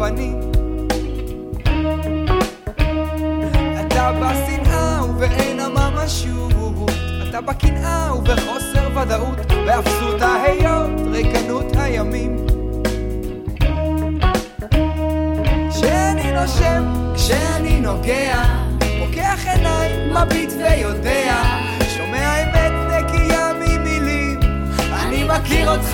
אני. אתה בשנאה ובאין הממשות, אתה בקנאה ובחוסר ודאות, באפסות ההיות, ריקנות הימים. כשאני נושם, כשאני נוגע, פוקח עיניים, מביט ויודע, שומע אמת נקייה ממילים, אני מכיר אותך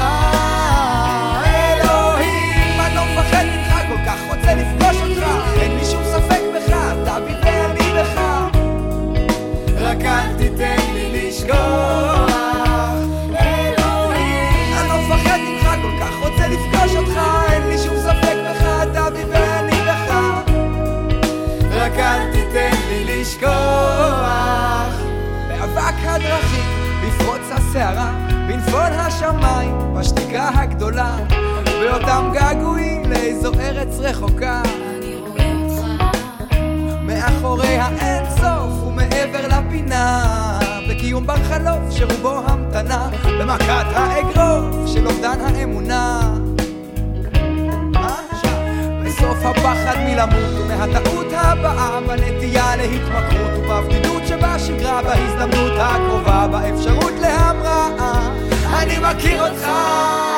אלוהים. אני לא מפחד ממך, כל כך רוצה לפגוש אותך, אין לי שום ספק בך, אתה בי ואני בך, רק אל תיתן לי לשכוח אלוהים. אני לא מפחד ממך, כל כך רוצה לפגוש אותך, אין לי שום ספק בך, אתה בי ואני בך, רק אל תיתן לי לשכוח. באבק הדרכים, בפרוץ הסערה, בנפול השמיים, בשתיקה הגדולה, באותם געגועים לאיזו ארץ רחוקה, אני רואה אותך מאחורי האין סוף ומעבר לפינה, בקיום בר חלוף שרובו המתנה, במכת האגרוף של אובדן האמונה. בסוף הפחד מלמות ומהטעות הבאה, בנטייה להתמכרות ובבדידות שבשגרה, בהזדמנות הקרובה, באפשרות להמראה, אני מכיר אותך